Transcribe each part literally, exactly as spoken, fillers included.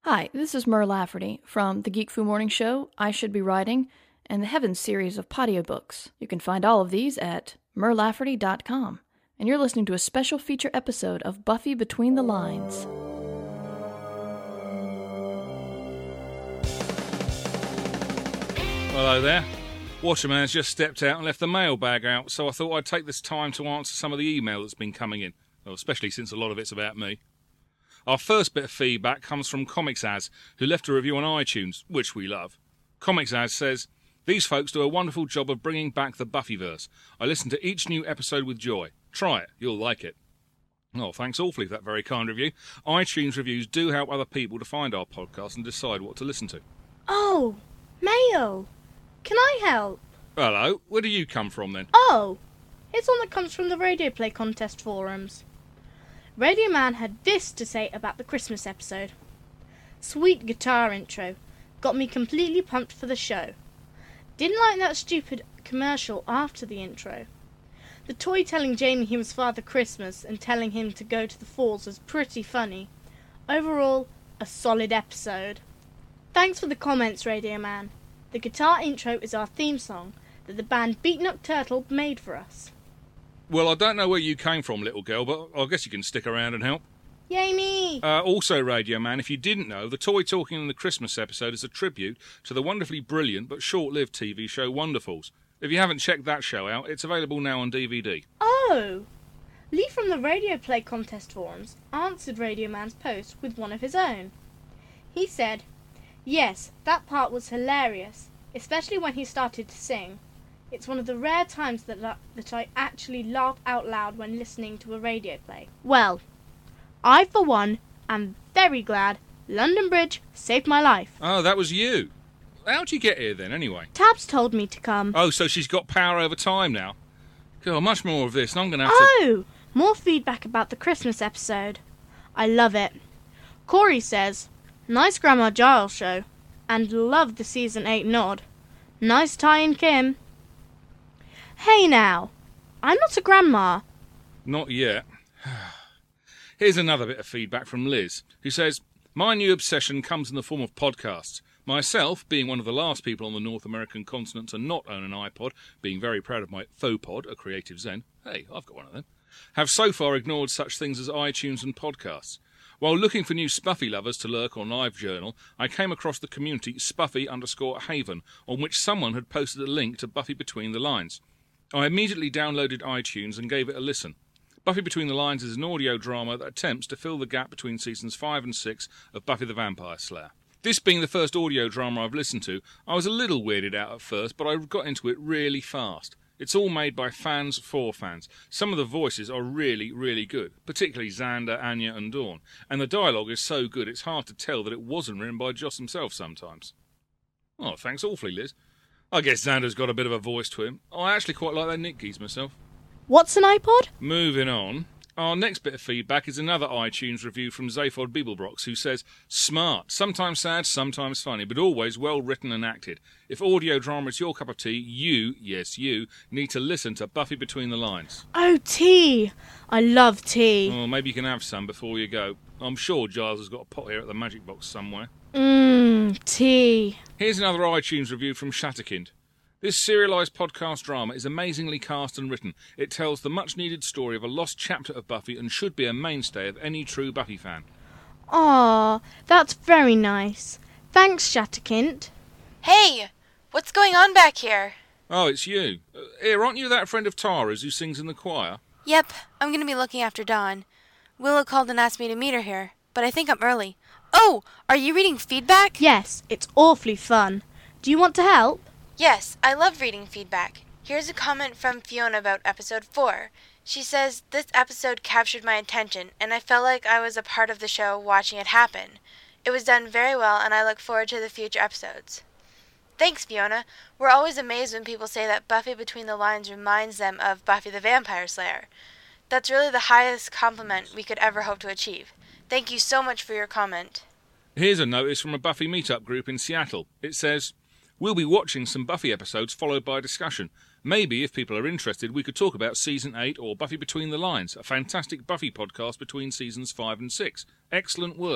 Hi, this is Mer Lafferty from the Geek Fu Morning Show, I Should Be Writing, and the Heavens series of audiobooks. You can find all of these at mer lafferty dot com. And you're listening to a special feature episode of Buffy Between the Lines. Hello there. Watcherman's just stepped out and left the mailbag out, so I thought I'd take this time to answer some of the email that's been coming in, well, especially since a lot of it's about me. Our first bit of feedback comes from ComicsAz, who left a review on iTunes, which we love. ComicsAz says, "These folks do a wonderful job of bringing back the Buffyverse. I listen to each new episode with joy. Try it, you'll like it." Oh, thanks awfully for that very kind review. iTunes reviews do help other people to find our podcast and decide what to listen to. Oh, mail. Can I help? Hello, where do you come from then? Oh, it's one that comes from the Radio Play Contest forums. Radio Man had this to say about the Christmas episode. Sweet guitar intro. Got me completely pumped for the show. Didn't like that stupid commercial after the intro. The toy telling Jamie he was Father Christmas and telling him to go to the falls was pretty funny. Overall, a solid episode. Thanks for the comments, Radio Man. The guitar intro is our theme song that the band Beaten Up Turtle made for us. Well, I don't know where you came from, little girl, but I guess you can stick around and help. Yay me! Uh, also, Radio Man, if you didn't know, the toy talking in the Christmas episode is a tribute to the wonderfully brilliant but short-lived T V show Wonderfuls. If you haven't checked that show out, it's available now on D V D. Oh! Lee from the Radio Play Contest forums answered Radio Man's post with one of his own. He said, "Yes, that part was hilarious, especially when he started to sing. It's one of the rare times that la- that I actually laugh out loud when listening to a radio play." Well, I for one am very glad London Bridge saved my life. Oh, that was you. How'd you get here then, anyway? Tabs told me to come. Oh, so she's got power over time now. God, much more of this, and I'm going to have Oh! More feedback about the Christmas episode. I love it. Corey says, "Nice Grandma Giles show, and love the season eight nod. Nice tie-in, Kim." Hey now, I'm not a grandma. to... Not yet. Here's another bit of feedback from Liz, who says, "My new obsession comes in the form of podcasts. Myself, being one of the last people on the North American continent to not own an iPod, being very proud of my Faux-Pod, a Creative Zen, hey, I've got one of them, have so far ignored such things as iTunes and podcasts. While looking for new Spuffy lovers to lurk on LiveJournal, I came across the community Spuffy underscore Haven, on which someone had posted a link to Buffy Between the Lines. I immediately downloaded iTunes and gave it a listen. Buffy Between the Lines is an audio drama that attempts to fill the gap between seasons five and six of Buffy the Vampire Slayer. This being the first audio drama I've listened to, I was a little weirded out at first, but I got into it really fast. It's all made by fans for fans. Some of the voices are really, really good, particularly Xander, Anya and Dawn. And the dialogue is so good it's hard to tell that it wasn't written by Joss himself sometimes." Oh, thanks awfully, Liz. I guess Xander's got a bit of a voice to him. I actually quite like that Nick Keys myself. What's an iPod? Moving on. Our next bit of feedback is another iTunes review from Zaphod Bibelbrox, who says, "Smart, sometimes sad, sometimes funny, but always well written and acted. If audio drama is your cup of tea, you, yes you, need to listen to Buffy Between the Lines." Oh, tea. I love tea. Or maybe you can have some before you go. I'm sure Giles has got a pot here at the Magic Box somewhere. Mmm, tea. Here's another iTunes review from Shatterkind. "This serialised podcast drama is amazingly cast and written. It tells the much-needed story of a lost chapter of Buffy and should be a mainstay of any true Buffy fan." Aw, that's very nice. Thanks, Shatterkind. Hey, what's going on back here? Oh, it's you. Uh, here, aren't you that friend of Tara's who sings in the choir? Yep, I'm going to be looking after Dawn. Willow called and asked me to meet her here, but I think I'm early. Oh, are you reading feedback? Yes, it's awfully fun. Do you want to help? Yes, I love reading feedback. Here's a comment from Fiona about episode four. She says, "This episode captured my attention, and I felt like I was a part of the show watching it happen. It was done very well, and I look forward to the future episodes." Thanks, Fiona. We're always amazed when people say that Buffy Between the Lines reminds them of Buffy the Vampire Slayer. That's really the highest compliment we could ever hope to achieve. Thank you so much for your comment. Here's a notice from a Buffy meetup group in Seattle. It says, "We'll be watching some Buffy episodes followed by a discussion. Maybe, if people are interested, we could talk about Season eight or Buffy Between the Lines, a fantastic Buffy podcast between Seasons five and six. Excellent work."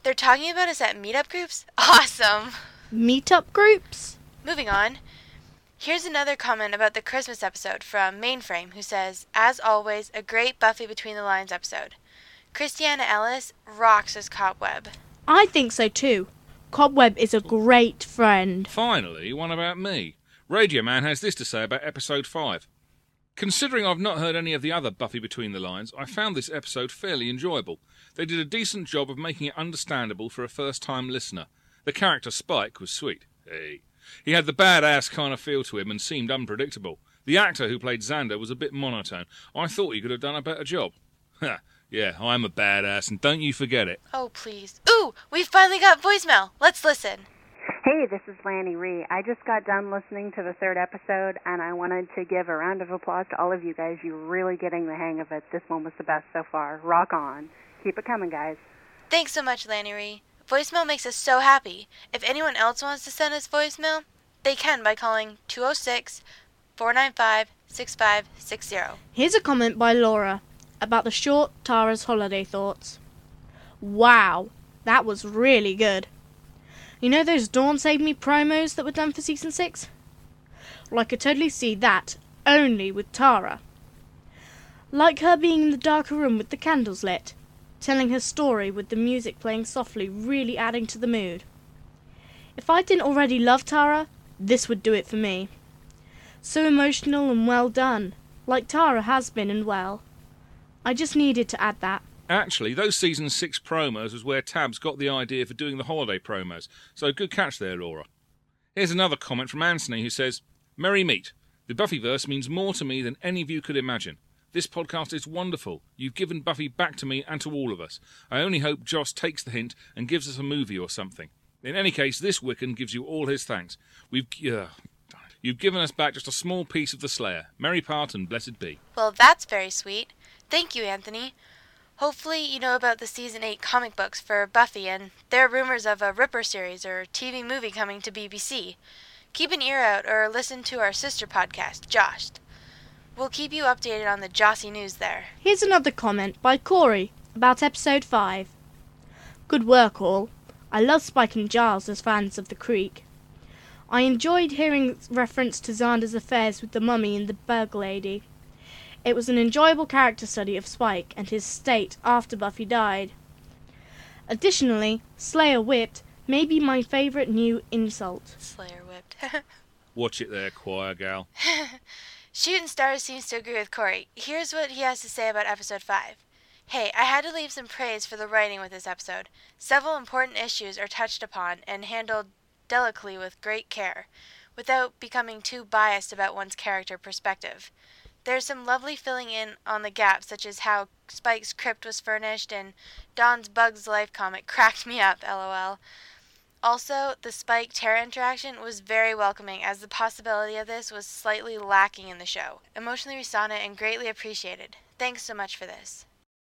They're talking about us at meetup groups? Awesome! Meetup groups? Moving on. Here's another comment about the Christmas episode from Mainframe, who says, as always, a great Buffy Between the Lines episode. Christiana Ellis rocks as Cobweb. I think so too. Cobweb is a great friend. Finally, one about me. Radio Man has this to say about episode five. Considering I've not heard any of the other Buffy Between the Lines, I found this episode fairly enjoyable. They did a decent job of making it understandable for a first-time listener. The character Spike was sweet. Hey. He had the badass kind of feel to him and seemed unpredictable. The actor who played Xander was a bit monotone. I thought he could have done a better job. Ha, yeah, I'm a badass, and don't you forget it. Oh, please. Ooh, we've finally got voicemail. Let's listen. Hey, this is Lanny Ree. I just got done listening to the third episode, and I wanted to give a round of applause to all of you guys. You're really getting the hang of it. This one was the best so far. Rock on. Keep it coming, guys. Thanks so much, Lanny Ree. Voicemail makes us so happy. If anyone else wants to send us voicemail, they can by calling two oh six, four nine five, six five six zero. Here's a comment by Laura about the short Tara's holiday thoughts. Wow, that was really good. You know those Dawn Save Me promos that were done for season six? Well, I could totally see that, only with Tara. Like her being in the darker room with the candles lit, telling her story with the music playing softly, really adding to the mood. If I didn't already love Tara, this would do it for me. So emotional and well done, like Tara has been and well. I just needed to add that. Actually, those season six promos was where Tabs got the idea for doing the holiday promos, so good catch there, Laura. Here's another comment from Anthony who says, Merry meet. The Buffyverse means more to me than any of you could imagine. This podcast is wonderful. You've given Buffy back to me and to all of us. I only hope Joss takes the hint and gives us a movie or something. In any case, this Wiccan gives you all his thanks. We've... Uh, you've given us back just a small piece of the Slayer. Merry part and blessed be. Well, that's very sweet. Thank you, Anthony. Hopefully you know about the Season eight comic books for Buffy, and there are rumors of a Ripper series or T V movie coming to B B C. Keep an ear out or listen to our sister podcast, Joshed. We'll keep you updated on the Jossie news there. Here's another comment by Corey about episode five. Good work, all. I love Spike and Giles as fans of the Creek. I enjoyed hearing reference to Xander's affairs with the mummy and the bug lady. It was an enjoyable character study of Spike and his state after Buffy died. Additionally, Slayer whipped may be my favourite new insult. Slayer whipped. Watch it there, choir gal. Shooting Stars seems to agree with Corey. Here's what he has to say about episode five. Hey, I had to leave some praise for the writing with this episode. Several important issues are touched upon and handled delicately with great care, without becoming too biased about one's character perspective. There's some lovely filling in on the gaps, such as how Spike's crypt was furnished, and Dawn's Bugs Life comic cracked me up, lol. Also, the Spike-Tara interaction was very welcoming, as the possibility of this was slightly lacking in the show. Emotionally resonant and greatly appreciated. Thanks so much for this.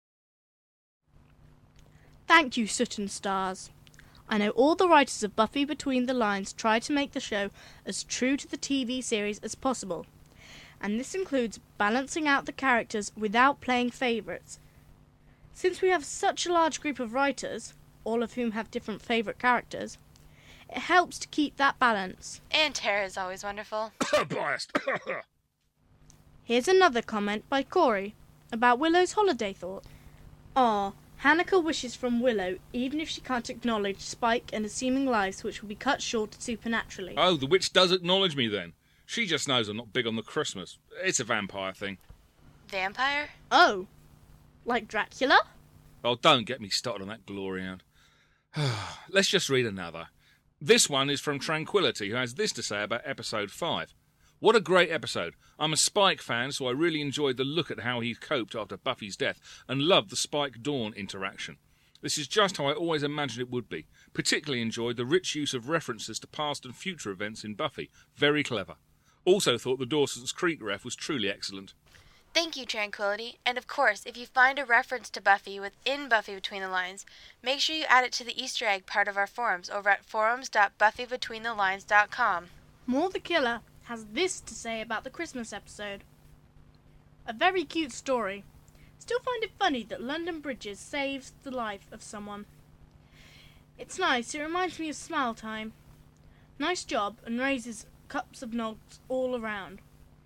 Thank you, Soot Stars. I know all the writers of Buffy Between the Lines try to make the show as true to the T V series as possible, and this includes balancing out the characters without playing favourites. Since we have such a large group of writers, all of whom have different favourite characters, it helps to keep that balance. And Tara is always wonderful. Biased. Here's another comment by Corey about Willow's holiday thought. Aw, Hanukkah wishes from Willow, even if she can't acknowledge Spike and assuming lives which will be cut short supernaturally. Oh, the witch does acknowledge me then. She just knows I'm not big on the Christmas. It's a vampire thing. Vampire? Oh, like Dracula? Oh, don't get me started on that glory hound. Let's just read another. This one is from Tranquility, who has this to say about episode five. What a great episode. I'm a Spike fan, so I really enjoyed the look at how he coped after Buffy's death, and loved the Spike-Dawn interaction. This is just how I always imagined it would be. Particularly enjoyed the rich use of references to past and future events in Buffy. Very clever. Also thought the Dawson's Creek ref was truly excellent. Thank you, Tranquility. And of course, if you find a reference to Buffy within Buffy Between the Lines, make sure you add it to the Easter egg part of our forums over at forums dot buffy between the lines dot com. More the Killer has this to say about the Christmas episode. A very cute story. Still find it funny that London Bridges saves the life of someone. It's nice, it reminds me of Smile Time. Nice job, and raises cups of nogs all around.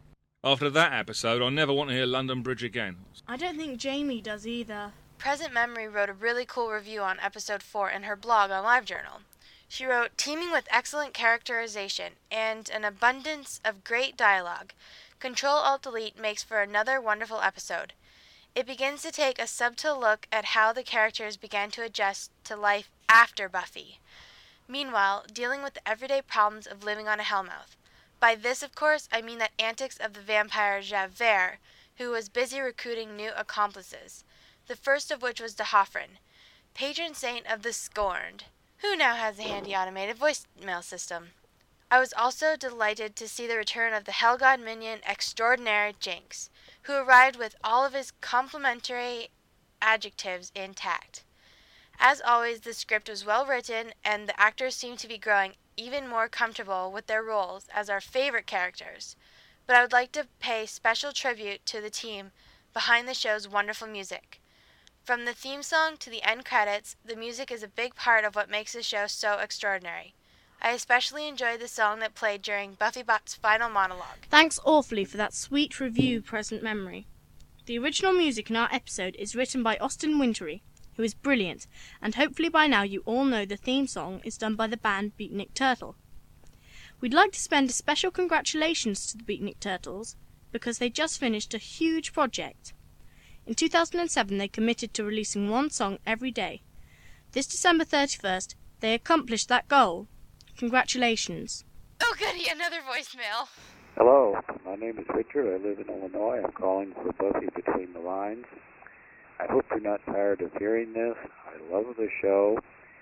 After that episode, I'll never want to hear London Bridge again. I don't think Jamie does either. Present Memory wrote a really cool review on episode four in her blog on LiveJournal. She wrote, teeming with excellent characterization and an abundance of great dialogue, Control-Alt-Delete makes for another wonderful episode. It begins to take a subtle look at how the characters began to adjust to life after Buffy. Meanwhile, dealing with the everyday problems of living on a Hellmouth. By this, of course, I mean the antics of the vampire Javert, who was busy recruiting new accomplices, the first of which was D'Hoffryn, patron saint of the Scorned, who now has a handy automated voicemail system. I was also delighted to see the return of the Hellgod minion extraordinaire Jinx, who arrived with all of his complimentary adjectives intact. As always, the script was well written, and the actors seemed to be growing even more comfortable with their roles as our favorite characters. But I would like to pay special tribute to the team behind the show's wonderful music. From the theme song to the end credits, the music is a big part of what makes the show so extraordinary. I especially enjoyed the song that played during BuffyBot's final monologue. Thanks awfully for that sweet review, Present Memory. The original music in our episode is written by Austin Wintory, who is brilliant, and hopefully by now you all know the theme song is done by the band Beatnik Turtle. We'd like to spend a special congratulations to the Beatnik Turtles, because they just finished a huge project. In two thousand seven they committed to releasing one song every day. This December thirty-first, they accomplished that goal. Congratulations. Oh goody, another voicemail. Hello, my name is Richard. I live in Illinois. I'm calling for Buffy Between the Lines. I hope you're not tired of hearing this. I love the show.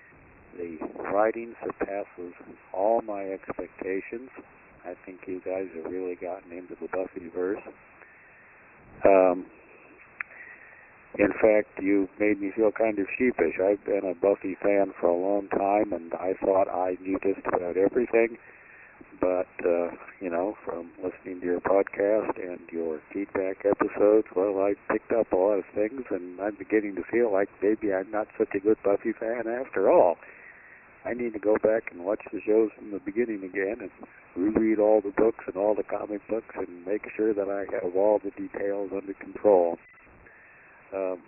The writing surpasses all my expectations. I think you guys have really gotten into the Buffyverse. Um, in fact, you made me feel kind of sheepish. I've been a Buffy fan for a long time, and I thought I knew just about everything. But, uh, you know, from listening to your podcast and your feedback episodes, well, I picked up a lot of things, and I'm beginning to feel like maybe I'm not such a good Buffy fan after all. I need to go back and watch the shows from the beginning again and reread all the books and all the comic books and make sure that I have all the details under control. Um,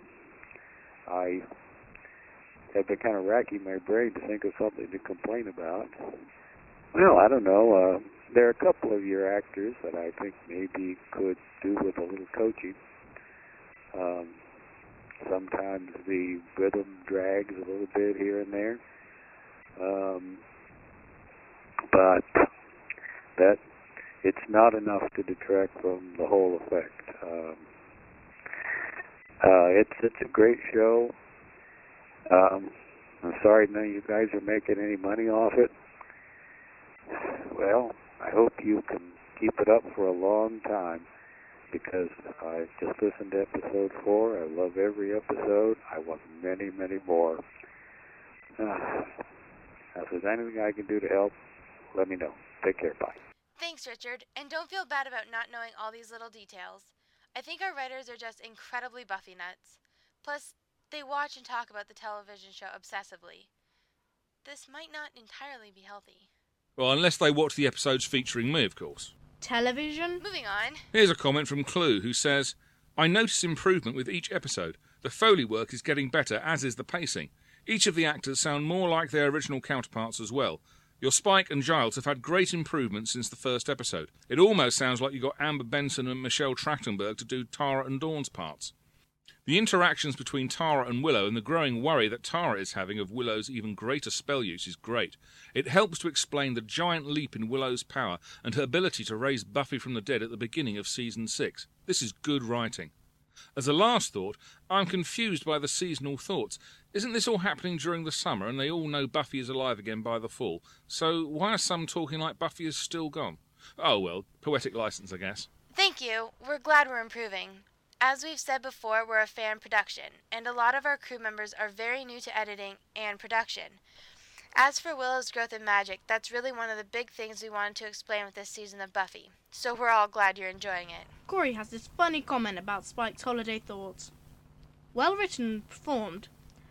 I have been kind of racking my brain to think of something to complain about. Well, I don't know. Uh, there are a couple of your actors that I think maybe could do with a little coaching. Um, sometimes the rhythm drags a little bit here and there. Um, but that it's not enough to detract from the whole effect. Um, uh, it's it's a great show. Um, I'm sorry none of you guys are making any money off it. Well, I hope you can keep it up for a long time, because I just listened to episode four. I love every episode. I want many, many more. Uh, if there's anything I can do to help, let me know. Take care. Bye. Thanks, Richard. And don't feel bad about not knowing all these little details. I think our writers are just incredibly Buffy nuts. Plus, they watch and talk about the television show obsessively. This might not entirely be healthy. Well, unless they watch the episodes featuring me, of course. Television? Moving on. Here's a comment from Clue, who says, I notice improvement with each episode. The Foley work is getting better, as is the pacing. Each of the actors sound more like their original counterparts as well. Your Spike and Giles have had great improvements since the first episode. It almost sounds like you got Amber Benson and Michelle Trachtenberg to do Tara and Dawn's parts. The interactions between Tara and Willow and the growing worry that Tara is having of Willow's even greater spell use is great. It helps to explain the giant leap in Willow's power and her ability to raise Buffy from the dead at the beginning of Season six. This is good writing. As a last thought, I'm confused by the seasonal thoughts. Isn't this all happening during the summer and they all know Buffy is alive again by the fall? So why are some talking like Buffy is still gone? Oh well, poetic license, I guess. Thank you. We're glad we're improving. As we've said before, we're a fan production, and a lot of our crew members are very new to editing and production. As for Willow's growth in magic, that's really one of the big things we wanted to explain with this season of Buffy, so we're all glad you're enjoying it. Corey has this funny comment about Spike's holiday thoughts. Well written and performed, but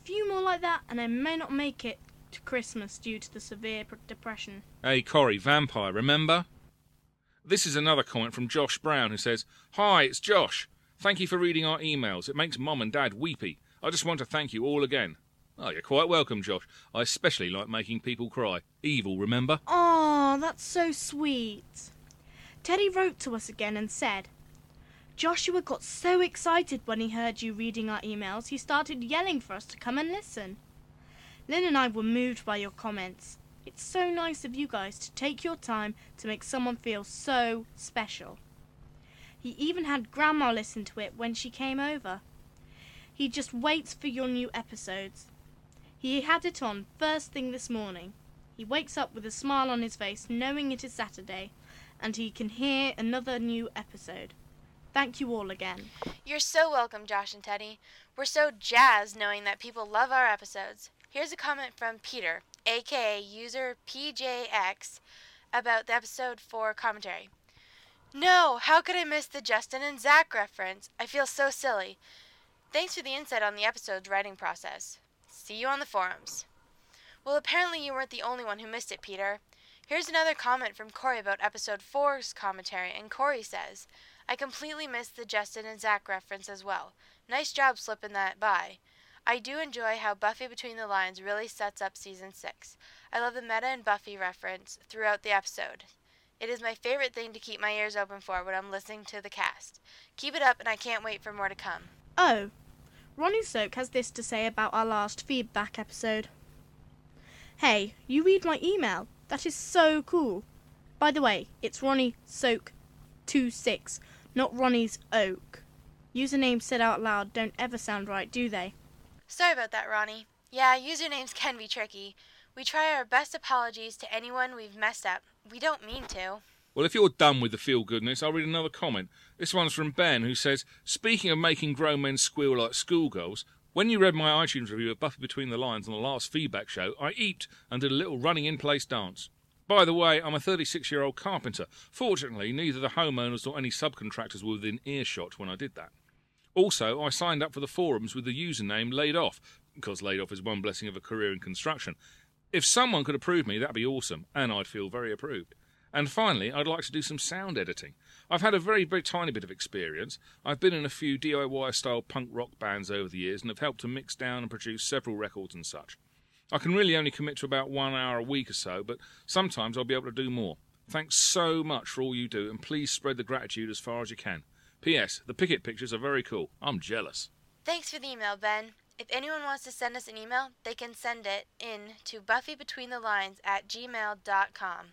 few more like that and I may not make it to Christmas due to the severe depression. Hey, Corrie, vampire, remember? This is another comment from Josh Brown, who says, "Hi, it's Josh. Thank you for reading our emails. It makes Mum and Dad weepy. I just want to thank you all again." Oh, you're quite welcome, Josh. I especially like making people cry. Evil, remember? Oh, that's so sweet. Teddy wrote to us again and said, "Joshua got so excited when he heard you reading our emails, he started yelling for us to come and listen. Lynn and I were moved by your comments. It's so nice of you guys to take your time to make someone feel so special. He even had Grandma listen to it when she came over. He just waits for your new episodes. He had it on first thing this morning. He wakes up with a smile on his face knowing it is Saturday and he can hear another new episode. Thank you all again." You're so welcome, Josh and Teddy. We're so jazzed knowing that people love our episodes. Here's a comment from Peter, aka user P J X, about the episode four commentary. "No, how could I miss the Justin and Zach reference? I feel so silly. Thanks for the insight on the episode's writing process. See you on the forums." Well, apparently you weren't the only one who missed it, Peter. Here's another comment from Corey about episode four's commentary, and Corey says, "I completely missed the Justin and Zach reference as well. Nice job slipping that by. I do enjoy how Buffy Between the Lines really sets up season six. I love the Meta and Buffy reference throughout the episode. It is my favorite thing to keep my ears open for when I'm listening to the cast. Keep it up and I can't wait for more to come." Oh, Ronnie Soak has this to say about our last feedback episode. "Hey, you read my email. That is so cool. By the way, it's Ronnie Soak twenty-six, not Ronnie's Oak. Usernames said out loud don't ever sound right, do they?" Sorry about that, Ronnie. Yeah, usernames can be tricky. We try our best apologies to anyone we've messed up. We don't mean to. Well, if you're done with the feel-goodness, I'll read another comment. This one's from Ben, who says, "Speaking of making grown men squeal like schoolgirls, when you read my iTunes review of Buffy Between the Lines on the last feedback show, I eeped and did a little running-in-place dance. By the way, I'm a thirty-six-year-old carpenter. Fortunately, neither the homeowners nor any subcontractors were within earshot when I did that. Also, I signed up for the forums with the username Laid Off, because laid off is one blessing of a career in construction. If someone could approve me, that'd be awesome, and I'd feel very approved. And finally, I'd like to do some sound editing. I've had a very, very tiny bit of experience. I've been in a few D I Y-style punk rock bands over the years and have helped to mix down and produce several records and such. I can really only commit to about one hour a week or so, but sometimes I'll be able to do more. Thanks so much for all you do, and please spread the gratitude as far as you can. P S. The Picket pictures are very cool. I'm jealous." Thanks for the email, Ben. If anyone wants to send us an email, they can send it in to buffybetweenthelines at gmail dot com.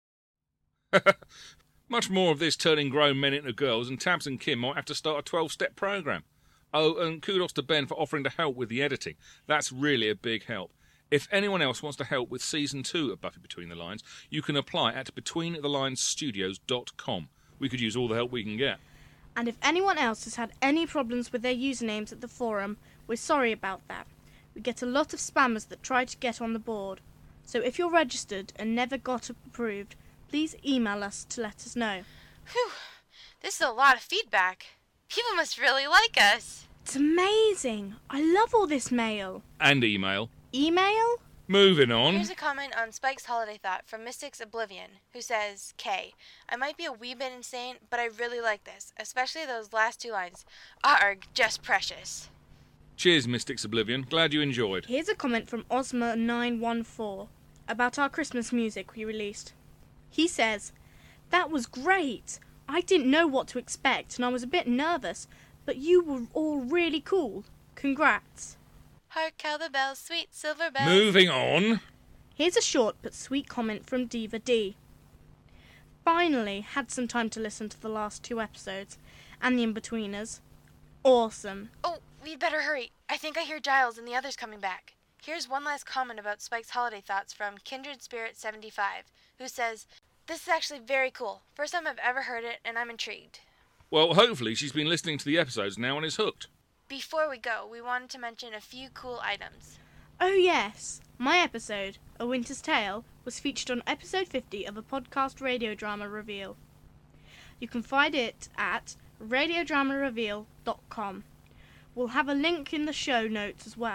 Much more of this turning grown men into girls, and Tabs and Kim might have to start a twelve-step program. Oh, and kudos to Ben for offering to help with the editing. That's really a big help. If anyone else wants to help with Season two of Buffy Between the Lines, you can apply at between the lines studios dot com. We could use all the help we can get. And if anyone else has had any problems with their usernames at the forum, we're sorry about that. We get a lot of spammers that try to get on the board. So if you're registered and never got approved, please email us to let us know. Whew, this is a lot of feedback. People must really like us. It's amazing. I love all this mail. And email. Email? Moving on. Here's a comment on Spike's Holiday Thought from Mystics Oblivion, who says, "K, I might be a wee bit insane, but I really like this, especially those last two lines. Arg, just precious." Cheers, Mystics Oblivion. Glad you enjoyed. Here's a comment from Osma nine one four about our Christmas music we released. He says, "That was great. I didn't know what to expect and I was a bit nervous, but you were all really cool. Congrats." Hark how the bells, sweet silver bells. Moving on. Here's a short but sweet comment from Diva D. "Finally had some time to listen to the last two episodes and the in-betweeners. Awesome." Oh, we'd better hurry. I think I hear Giles and the others coming back. Here's one last comment about Spike's Holiday Thoughts from Kindred Spirit seventy-five, who says, "This is actually very cool. First time I've ever heard it, and I'm intrigued." Well, hopefully she's been listening to the episodes now and is hooked. Before we go, we wanted to mention a few cool items. Oh yes, my episode, A Winter's Tale, was featured on episode fifty of a podcast radio drama reveal. You can find it at radio drama reveal dot com. We'll have a link in the show notes as well.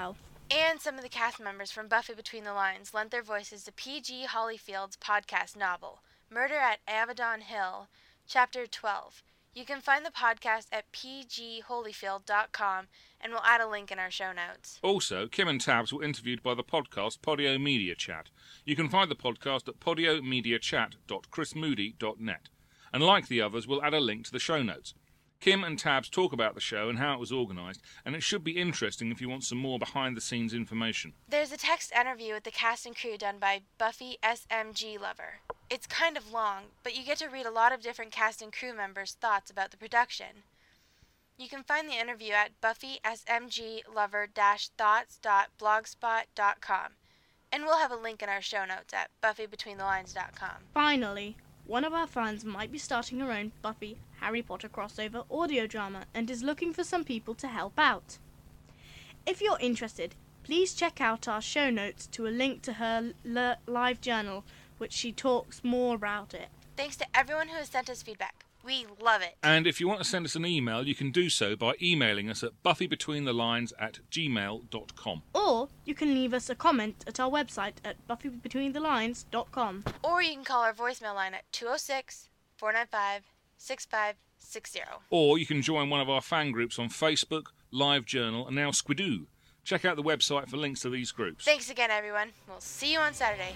And some of the cast members from Buffy Between the Lines lent their voices to P G Hollyfield's podcast novel, Murder at Avedon Hill, Chapter twelve. You can find the podcast at p g holyfield dot com, and we'll add a link in our show notes. Also, Kim and Tabs were interviewed by the podcast Podio Media Chat. You can find the podcast at podio media chat dot chris moody dot net. And like the others, we'll add a link to the show notes. Kim and Tabs talk about the show and how it was organised, and it should be interesting if you want some more behind-the-scenes information. There's a text interview with the cast and crew done by Buffy S M G Lover. It's kind of long, but you get to read a lot of different cast and crew members' thoughts about the production. You can find the interview at buffy s m g lover dash thoughts dot blogspot dot com, and we'll have a link in our show notes at buffy between the lines dot com. Finally, one of our fans might be starting her own Buffy Harry Potter crossover audio drama and is looking for some people to help out. If you're interested, please check out our show notes to a link to her l- live journal, which she talks more about it. Thanks to everyone who has sent us feedback. We love it. And if you want to send us an email, you can do so by emailing us at buffybetweenthelines at gmail dot com. Or you can leave us a comment at our website at buffy between the lines dot com. Or you can call our voicemail line at two oh six, four nine five, six five six zero. Or you can join one of our fan groups on Facebook, LiveJournal, and now Squidoo. Check out the website for links to these groups. Thanks again, everyone. We'll see you on Saturday.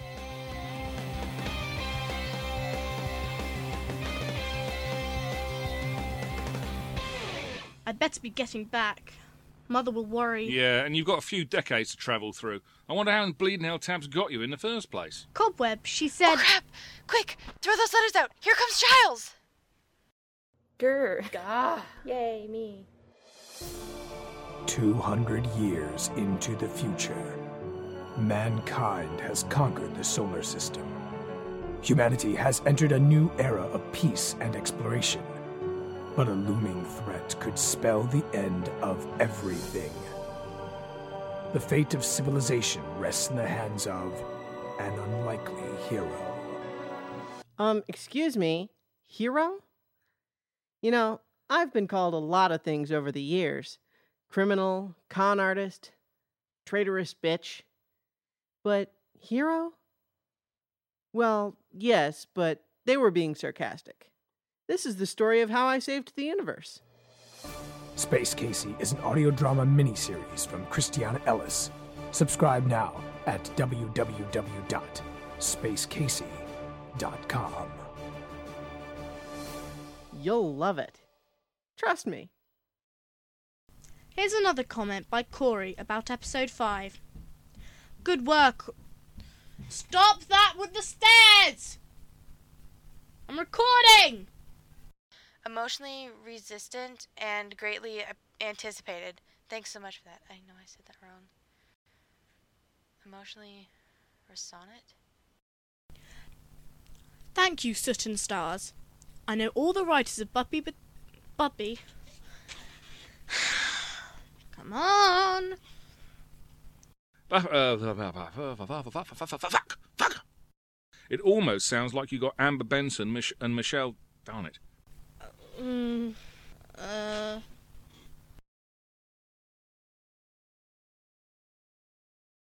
I'd better be getting back. Mother will worry. Yeah, and you've got a few decades to travel through. I wonder how in bleeding hell Tabs got you in the first place. Cobweb, she said... Oh, crap! Quick! Throw those letters out! Here comes Giles! Grr. Gah. Yay, me. Two hundred years into the future, mankind has conquered the solar system. Humanity has entered a new era of peace and exploration. But a looming threat could spell the end of everything. The fate of civilization rests in the hands of an unlikely hero. Um, excuse me, hero? You know, I've been called a lot of things over the years. Criminal, con artist, traitorous bitch. But hero? Well, yes, but they were being sarcastic. This is the story of how I saved the universe. Space Casey is an audio drama miniseries from Christiana Ellis. Subscribe now at w w w dot space casey dot com. You'll love it. Trust me. Here's another comment by Corey about episode five. Good work. Stop that with the stairs! I'm recording! Emotionally resistant and greatly anticipated. Thanks so much for that. I know I said that wrong. Emotionally resonant? Thank you, Soot and Stars. I know all the writers of Buffy, but Buffy. Come on. Fuck! Fuck! It almost sounds like you got Amber Benson Mich- and Michelle. Darn it. Mm, uh,